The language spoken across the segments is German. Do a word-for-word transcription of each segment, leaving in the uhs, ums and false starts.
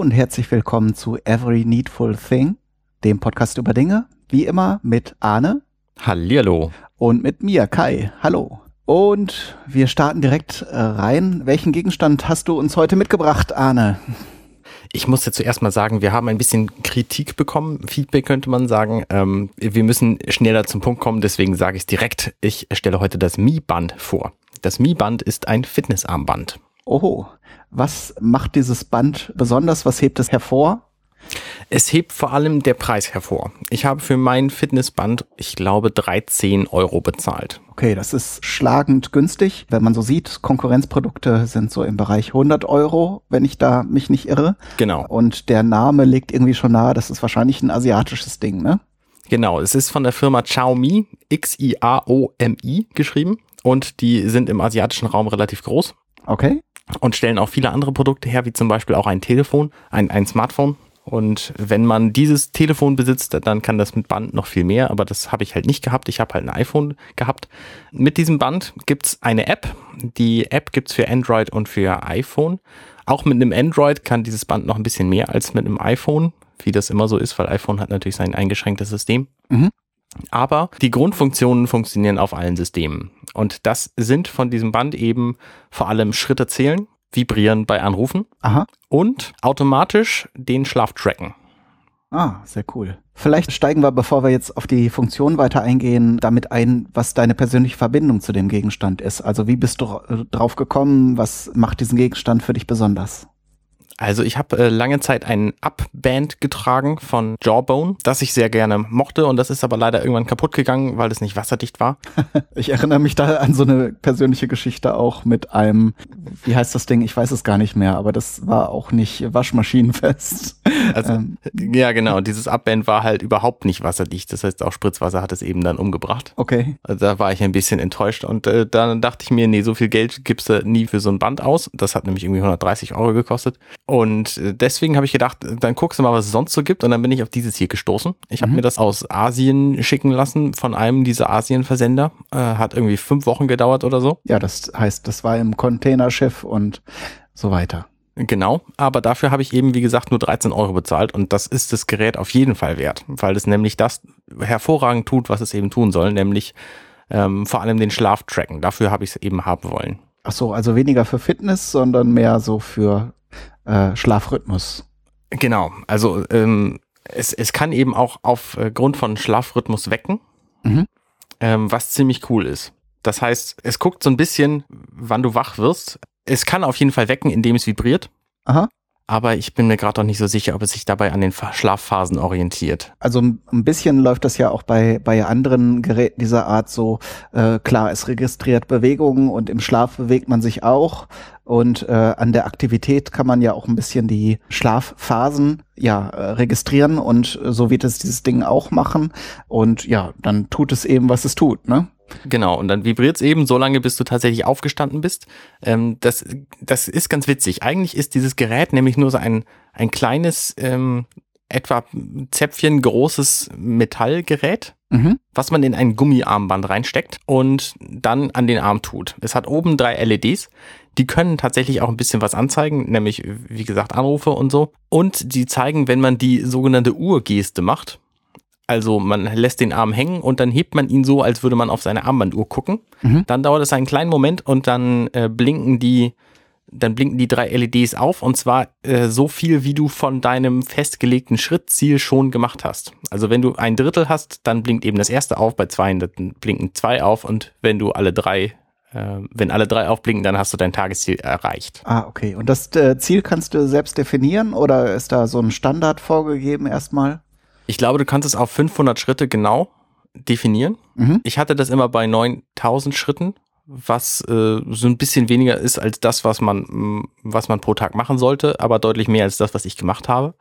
und herzlich willkommen zu Every Needful Thing, dem Podcast über Dinge, wie immer mit Arne. Hallihallo. Und mit mir, Kai. Hallo. Und wir starten direkt äh, rein. Welchen Gegenstand hast du uns heute mitgebracht, Arne? Ich muss ja zuerst mal sagen, wir haben ein bisschen Kritik bekommen, Feedback könnte man sagen. Ähm, wir müssen schneller zum Punkt kommen, deswegen sage ich es direkt. Ich stelle heute das Mi-Band vor. Das Mi-Band ist ein Fitnessarmband. Oho, was macht dieses Band besonders? Was hebt es hervor? Es hebt vor allem der Preis hervor. Ich habe für mein Fitnessband, ich glaube, dreizehn Euro bezahlt. Okay, das ist schlagend günstig. Wenn man so sieht, Konkurrenzprodukte sind so im Bereich hundert Euro, wenn ich da mich nicht irre. Genau. Und der Name legt irgendwie schon nahe, das ist wahrscheinlich ein asiatisches Ding, ne? Genau, es ist von der Firma Xiaomi, X I A O M I geschrieben. Und die sind im asiatischen Raum relativ groß. Okay. Und stellen auch viele andere Produkte her, wie zum Beispiel auch ein Telefon, ein, ein Smartphone. Und wenn man dieses Telefon besitzt, dann kann das mit Band noch viel mehr, aber das habe ich halt nicht gehabt. Ich habe halt ein iPhone gehabt. Mit diesem Band gibt's eine App. Die App gibt's für Android und für iPhone. Auch mit einem Android kann dieses Band noch ein bisschen mehr als mit einem iPhone, wie das immer so ist, weil iPhone hat natürlich sein eingeschränktes System. Mhm. Aber die Grundfunktionen funktionieren auf allen Systemen. Und das sind von diesem Band eben vor allem Schritte zählen, vibrieren bei Anrufen. Aha. Und automatisch den Schlaf tracken. Ah, sehr cool. Vielleicht steigen wir, bevor wir jetzt auf die Funktion weiter eingehen, damit ein, was deine persönliche Verbindung zu dem Gegenstand ist. Also wie bist du drauf gekommen? Was macht diesen Gegenstand für dich besonders? Also ich habe äh, lange Zeit ein Up-Band getragen von Jawbone, das ich sehr gerne mochte, und das ist aber leider irgendwann kaputt gegangen, weil es nicht wasserdicht war. Ich erinnere mich da an so eine persönliche Geschichte auch mit einem, wie heißt das Ding? Ich weiß es gar nicht mehr, aber das war auch nicht waschmaschinenfest. Also ähm. ja genau, dieses Up-Band war halt überhaupt nicht wasserdicht, das heißt auch Spritzwasser hat es eben dann umgebracht. Okay. Also da war ich ein bisschen enttäuscht und äh, dann dachte ich mir, nee, so viel Geld gibst du nie für so ein Band aus. Das hat nämlich irgendwie hundertdreißig Euro gekostet. Und deswegen habe ich gedacht, dann guckst du mal, was es sonst so gibt. Und dann bin ich auf dieses hier gestoßen. Ich habe mhm. mir das aus Asien schicken lassen von einem dieser Asien-Versender. Äh, hat irgendwie fünf Wochen gedauert oder so. Ja, das heißt, das war im Containerschiff und so weiter. Genau, aber dafür habe ich eben, wie gesagt, nur dreizehn Euro bezahlt. Und das ist das Gerät auf jeden Fall wert, weil es nämlich das hervorragend tut, was es eben tun soll, nämlich ähm, vor allem den Schlaf tracken. Dafür habe ich es eben haben wollen. Ach so, also weniger für Fitness, sondern mehr so für Äh, Schlafrhythmus. Genau, also ähm, es, es kann eben auch aufgrund von Schlafrhythmus wecken, mhm. ähm, was ziemlich cool ist. Das heißt, es guckt so ein bisschen, wann du wach wirst. Es kann auf jeden Fall wecken, indem es vibriert. Aha. Aber ich bin mir gerade auch nicht so sicher, ob es sich dabei an den Schlafphasen orientiert. Also ein bisschen läuft das ja auch bei bei anderen Geräten dieser Art so. Äh, klar, es registriert Bewegungen und im Schlaf bewegt man sich auch. Und äh, an der Aktivität kann man ja auch ein bisschen die Schlafphasen ja äh, registrieren. Und äh, so wird es dieses Ding auch machen. Und ja, dann tut es eben, was es tut, ne? Genau, und dann vibriert es eben so lange, bis du tatsächlich aufgestanden bist. Ähm, das, das ist ganz witzig. Eigentlich ist dieses Gerät nämlich nur so ein, ein kleines, ähm, etwa Zäpfchen großes Metallgerät, mhm. was man in ein Gummiarmband reinsteckt und dann an den Arm tut. Es hat oben drei L E Ds, die können tatsächlich auch ein bisschen was anzeigen, nämlich, wie gesagt, Anrufe und so. Und die zeigen, wenn man die sogenannte Uhrgeste macht. Also man lässt den Arm hängen und dann hebt man ihn so, als würde man auf seine Armbanduhr gucken. Mhm. Dann dauert es einen kleinen Moment und dann äh, blinken die, dann blinken die drei L E Ds auf, und zwar äh, so viel, wie du von deinem festgelegten Schrittziel schon gemacht hast. Also wenn du ein Drittel hast, dann blinkt eben das erste auf, bei zwei blinken zwei auf, und wenn du alle drei, äh, wenn alle drei aufblinken, dann hast du dein Tagesziel erreicht. Ah, okay. Und das äh, Ziel kannst du selbst definieren oder ist da so ein Standard vorgegeben erstmal? Ich glaube, du kannst es auf fünfhundert Schritte genau definieren. Mhm. Ich hatte das immer bei neuntausend Schritten, was äh, so ein bisschen weniger ist als das, was man, was man pro Tag machen sollte, aber deutlich mehr als das, was ich gemacht habe.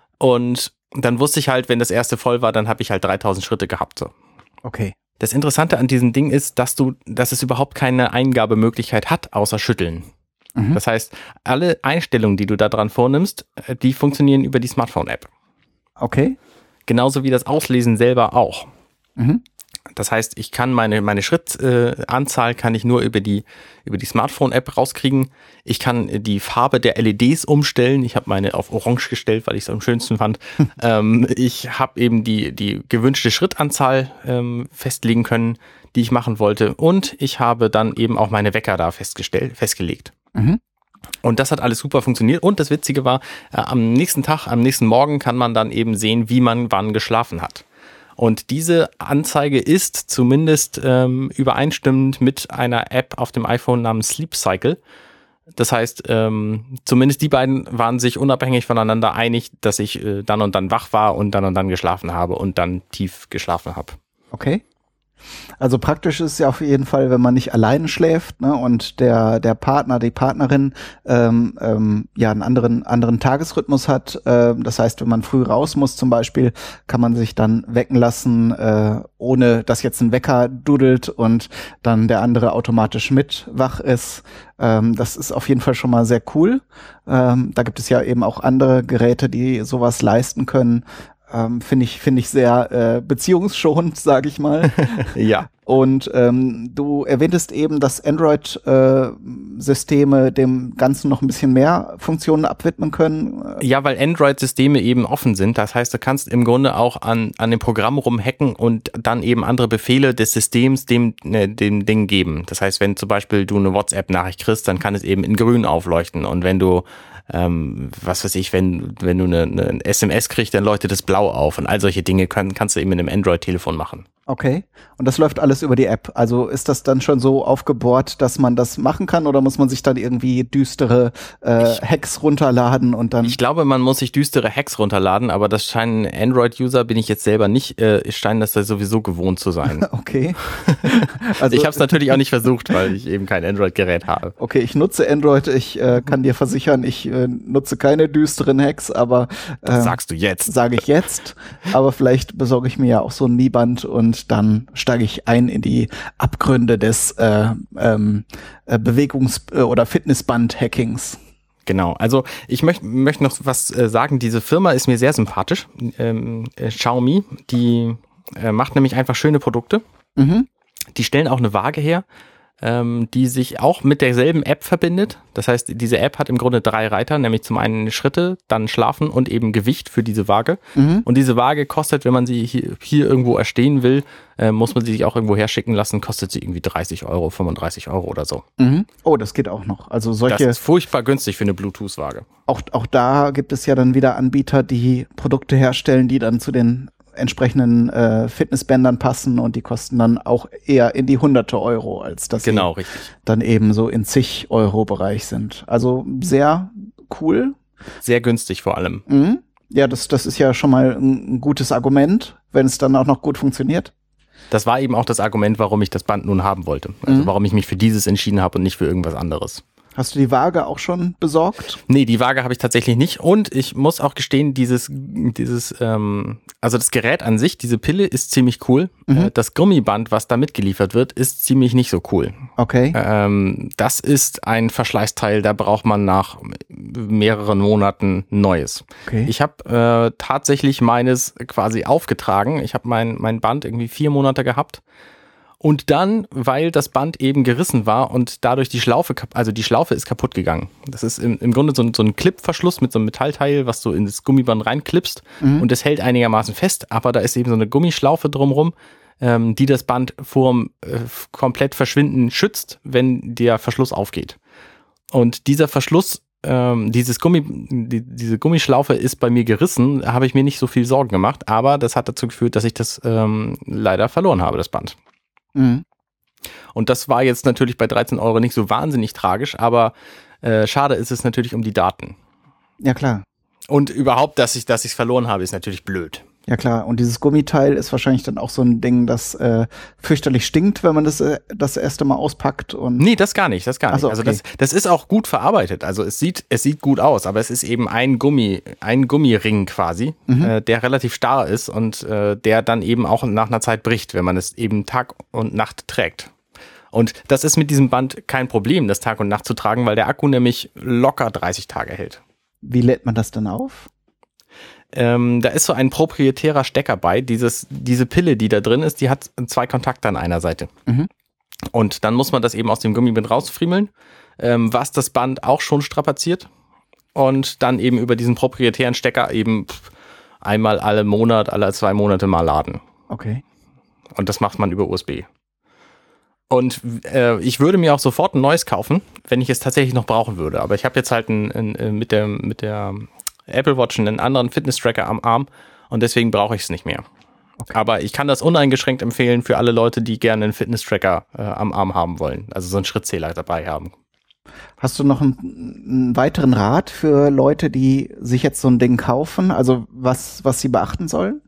Und dann wusste ich halt, wenn das erste voll war, dann habe ich halt dreitausend Schritte gehabt. So. Okay. Das Interessante an diesem Ding ist, dass du, dass es überhaupt keine Eingabemöglichkeit hat, außer schütteln. Mhm. Das heißt, alle Einstellungen, die du da dran vornimmst, die funktionieren über die Smartphone-App. Okay. Genauso wie das Auslesen selber auch. Mhm. Das heißt, ich kann meine, meine Schrittanzahl äh, kann ich nur über die, über die Smartphone-App rauskriegen. Ich kann die Farbe der L E Ds umstellen. Ich habe meine auf Orange gestellt, weil ich es am schönsten fand. ähm, ich habe eben die, die gewünschte Schrittanzahl ähm, festlegen können, die ich machen wollte. Und ich habe dann eben auch meine Wecker da festgestellt, festgelegt. Mhm. Und das hat alles super funktioniert. Und das Witzige war, äh, am nächsten Tag, am nächsten Morgen kann man dann eben sehen, wie man wann geschlafen hat. Und diese Anzeige ist zumindest ähm, übereinstimmend mit einer App auf dem iPhone namens Sleep Cycle. Das heißt, ähm, zumindest die beiden waren sich unabhängig voneinander einig, dass ich äh, dann und dann wach war und dann und dann geschlafen habe und dann tief geschlafen habe. Okay. Also praktisch ist es ja auf jeden Fall, wenn man nicht alleine schläft, ne, und der der Partner, die Partnerin ähm, ähm, ja einen anderen anderen Tagesrhythmus hat. Äh, das heißt, wenn man früh raus muss zum Beispiel, kann man sich dann wecken lassen, äh, ohne dass jetzt ein Wecker dudelt und dann der andere automatisch mit wach ist. Ähm, das ist auf jeden Fall schon mal sehr cool. Ähm, da gibt es ja eben auch andere Geräte, die sowas leisten können. Ähm, finde ich, finde ich sehr äh, beziehungsschonend, sage ich mal. Ja. Und ähm, du erwähntest eben, dass Android-Systeme äh, dem Ganzen noch ein bisschen mehr Funktionen abwidmen können. Ja, weil Android-Systeme eben offen sind. Das heißt, du kannst im Grunde auch an, an dem Programm rumhacken und dann eben andere Befehle des Systems dem, ne, dem Ding geben. Das heißt, wenn zum Beispiel du eine WhatsApp-Nachricht kriegst, dann kann es eben in grün aufleuchten. Und wenn du Ähm, was weiß ich, wenn wenn du eine, eine S M S kriegst, dann leuchtet es blau auf und all solche Dinge können, kannst du eben mit einem Android-Telefon machen. Okay, und das läuft alles über die App. Also ist das dann schon so aufgebohrt, dass man das machen kann, oder muss man sich dann irgendwie düstere äh, ich, Hacks runterladen und dann? Ich glaube, man muss sich düstere Hacks runterladen, aber das scheinen Android-User, bin ich jetzt selber nicht, äh, scheinen das da sowieso gewohnt zu sein. Okay. Also ich habe es natürlich auch nicht versucht, weil ich eben kein Android-Gerät habe. Okay, ich nutze Android, ich äh, kann dir versichern, ich äh, nutze keine düsteren Hacks, aber äh, das sagst du jetzt. Sage ich jetzt, aber vielleicht besorge ich mir ja auch so ein Mi-Band und dann steige ich ein in die Abgründe des äh, ähm, äh, Bewegungs- äh, oder Fitnessband-Hackings. Genau, also ich möchte möcht noch was äh, sagen, diese Firma ist mir sehr sympathisch, ähm, äh, Xiaomi, die äh, macht nämlich einfach schöne Produkte. Mhm. Die stellen auch eine Waage her, ähm, die sich auch mit derselben App verbindet. Das heißt, diese App hat im Grunde drei Reiter, nämlich zum einen Schritte, dann Schlafen und eben Gewicht für diese Waage. Mhm. Und diese Waage kostet, wenn man sie hier, hier irgendwo erstehen will, äh, muss man sie sich auch irgendwo herschicken lassen, kostet sie irgendwie dreißig Euro, fünfunddreißig Euro oder so. Mhm. Oh, das geht auch noch. Also solche. Das ist furchtbar günstig für eine Bluetooth-Waage. Auch, auch da gibt es ja dann wieder Anbieter, die Produkte herstellen, die dann zu den entsprechenden äh, Fitnessbändern passen, und die kosten dann auch eher in die hunderte Euro, als dass genau, sie richtig. dann eben so in zig Euro Bereich sind. Also sehr cool. Sehr günstig vor allem. Mhm. Ja, das, das ist ja schon mal ein, ein gutes Argument, wenn es dann auch noch gut funktioniert. Das war eben auch das Argument, warum ich das Band nun haben wollte. Also mhm. warum ich mich für dieses entschieden habe und nicht für irgendwas anderes. Hast du die Waage auch schon besorgt? Nee, die Waage habe ich tatsächlich nicht. Und ich muss auch gestehen, dieses, dieses, ähm, also das Gerät an sich, diese Pille ist ziemlich cool. Mhm. Das Gummiband, was da mitgeliefert wird, ist ziemlich nicht so cool. Okay. Ähm, das ist ein Verschleißteil, da braucht man nach mehreren Monaten Neues. Okay. Ich habe äh, tatsächlich meines quasi aufgetragen. Ich habe mein, mein Band irgendwie vier Monate gehabt. Und dann, weil das Band eben gerissen war und dadurch die Schlaufe, also die Schlaufe ist kaputt gegangen. Das ist im, im Grunde so ein, so ein Clipverschluss mit so einem Metallteil, was du in das Gummiband reinklippst, mhm. und das hält einigermaßen fest, aber da ist eben so eine Gummischlaufe drumrum, ähm, die das Band vorm äh, komplett Verschwinden schützt, wenn der Verschluss aufgeht. Und dieser Verschluss, ähm, dieses Gummi, die, diese Gummischlaufe ist bei mir gerissen, da habe ich mir nicht so viel Sorgen gemacht, aber das hat dazu geführt, dass ich das ähm, leider verloren habe, das Band. Mhm. Und das war jetzt natürlich bei dreizehn Euro nicht so wahnsinnig tragisch, aber äh, schade ist es natürlich um die Daten. Ja, klar. Und überhaupt, dass ich dass ich es verloren habe, ist natürlich blöd. Ja, klar. Und dieses Gummiteil ist wahrscheinlich dann auch so ein Ding, das äh, fürchterlich stinkt, wenn man das äh, das erste Mal auspackt. Und nee, das gar nicht, das gar nicht. So, okay. Also das, das ist auch gut verarbeitet. Also es sieht es sieht gut aus, aber es ist eben ein Gummi, ein Gummiring quasi, mhm. äh, der relativ starr ist und äh, der dann eben auch nach einer Zeit bricht, wenn man es eben Tag und Nacht trägt. Und das ist mit diesem Band kein Problem, das Tag und Nacht zu tragen, weil der Akku nämlich locker dreißig Tage hält. Wie lädt man das dann auf? Ähm, da ist so ein proprietärer Stecker bei. Dieses, diese Pille, die da drin ist, die hat zwei Kontakte an einer Seite. Mhm. Und dann muss man das eben aus dem Gummiband rausfriemeln, ähm, was das Band auch schon strapaziert. Und dann eben über diesen proprietären Stecker eben einmal alle Monat, alle zwei Monate mal laden. Okay. Und das macht man über U S B. Und äh, ich würde mir auch sofort ein neues kaufen, wenn ich es tatsächlich noch brauchen würde. Aber ich habe jetzt halt ein, ein, ein, mit, der, mit der Apple Watch einen anderen Fitness-Tracker am Arm und deswegen brauche ich es nicht mehr. Okay. Aber ich kann das uneingeschränkt empfehlen für alle Leute, die gerne einen Fitness-Tracker äh, am Arm haben wollen. Also so einen Schrittzähler dabei haben. Hast du noch einen, einen weiteren Rat für Leute, die sich jetzt so ein Ding kaufen? Also was, was sie beachten sollen?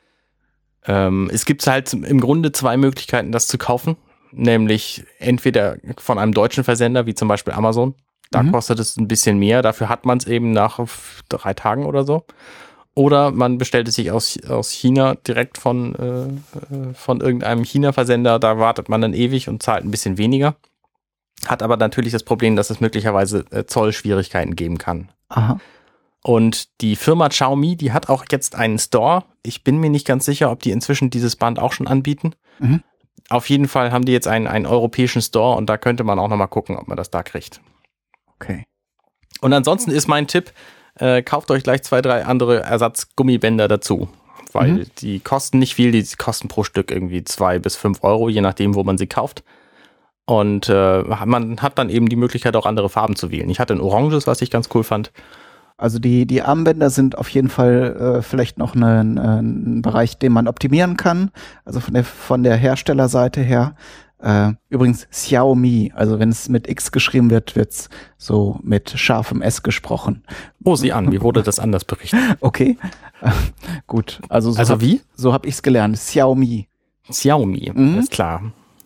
Ähm, es gibt halt im Grunde zwei Möglichkeiten, das zu kaufen. Nämlich entweder von einem deutschen Versender, wie zum Beispiel Amazon. Da mhm. kostet es ein bisschen mehr. Dafür hat man es eben nach drei Tagen oder so. Oder man bestellt es sich aus, aus China direkt von, äh, von irgendeinem China-Versender. Da wartet man dann ewig und zahlt ein bisschen weniger. Hat aber natürlich das Problem, dass es möglicherweise äh, Zollschwierigkeiten geben kann. Aha. Und die Firma Xiaomi, die hat auch jetzt einen Store. Ich bin mir nicht ganz sicher, ob die inzwischen dieses Band auch schon anbieten. Mhm. Auf jeden Fall haben die jetzt einen, einen europäischen Store und da könnte man auch nochmal gucken, ob man das da kriegt. Okay. Und ansonsten ist mein Tipp, äh, kauft euch gleich zwei, drei andere Ersatzgummibänder dazu. Weil mhm. die kosten nicht viel, die kosten pro Stück irgendwie zwei bis fünf Euro, je nachdem, wo man sie kauft. Und äh, man hat dann eben die Möglichkeit, auch andere Farben zu wählen. Ich hatte ein oranges, was ich ganz cool fand. Also die, die Armbänder sind auf jeden Fall äh, vielleicht noch ein, ein Bereich, den man optimieren kann. Also von der, von der Herstellerseite her. Äh, übrigens Xiaomi, also wenn es mit X geschrieben wird, wird's so mit scharfem S gesprochen. Oh, sieh an, wie wurde das anders berichtet? Okay, äh, gut. Also, so also hab, wie? So habe ich es gelernt. Xiaomi. Xiaomi, mhm. Ist klar.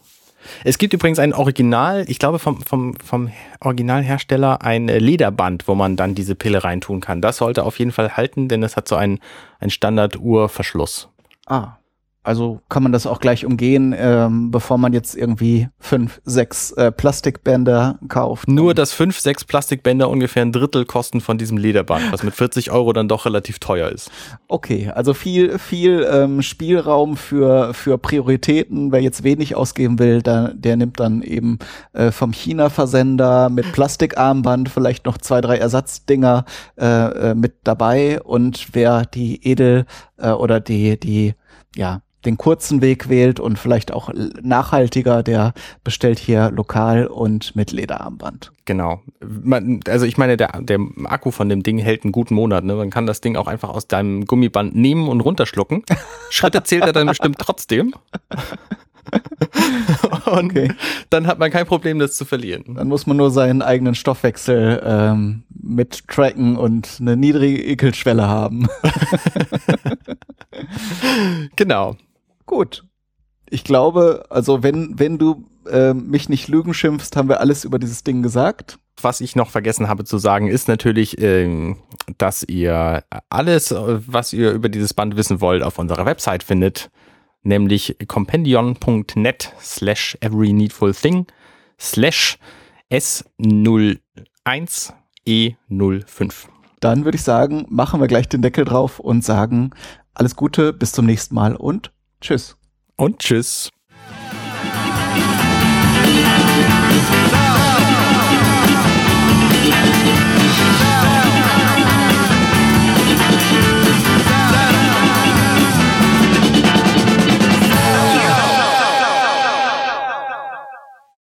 Es gibt übrigens ein Original, ich glaube vom, vom, vom Originalhersteller, ein Lederband, wo man dann diese Pille reintun kann. Das sollte auf jeden Fall halten, denn es hat so einen, einen Standard-Uhrverschluss. Ah, also kann man das auch gleich umgehen, ähm, bevor man jetzt irgendwie fünf, sechs äh, Plastikbänder kauft. Nur, dass fünf, sechs Plastikbänder ungefähr ein Drittel kosten von diesem Lederband, was mit vierzig Euro dann doch relativ teuer ist. Okay, also viel, viel ähm, Spielraum für für Prioritäten. Wer jetzt wenig ausgeben will, der, der nimmt dann eben äh, vom China-Versender mit Plastikarmband vielleicht noch zwei, drei Ersatzdinger äh, äh, mit dabei. Und wer die Edel äh, oder die die ja den kurzen Weg wählt und vielleicht auch nachhaltiger, der bestellt hier lokal und mit Lederarmband. Genau. Man, also ich meine, der, der Akku von dem Ding hält einen guten Monat. Ne? Man kann das Ding auch einfach aus deinem Gummiband nehmen und runterschlucken. Schritte zählt er dann bestimmt trotzdem. Und okay. Dann hat man kein Problem, das zu verlieren. Dann muss man nur seinen eigenen Stoffwechsel ähm, mit tracken und eine niedrige Ekelschwelle haben. Genau. Gut. Ich glaube, also wenn wenn du äh, mich nicht Lügen schimpfst, haben wir alles über dieses Ding gesagt. Was ich noch vergessen habe zu sagen, ist natürlich, ähm, dass ihr alles, was ihr über dieses Band wissen wollt, auf unserer Website findet, nämlich compendion.net slash every needful thing slash S null eins E null fünf. Dann würde ich sagen, machen wir gleich den Deckel drauf und sagen alles Gute, bis zum nächsten Mal und tschüss. Und tschüss.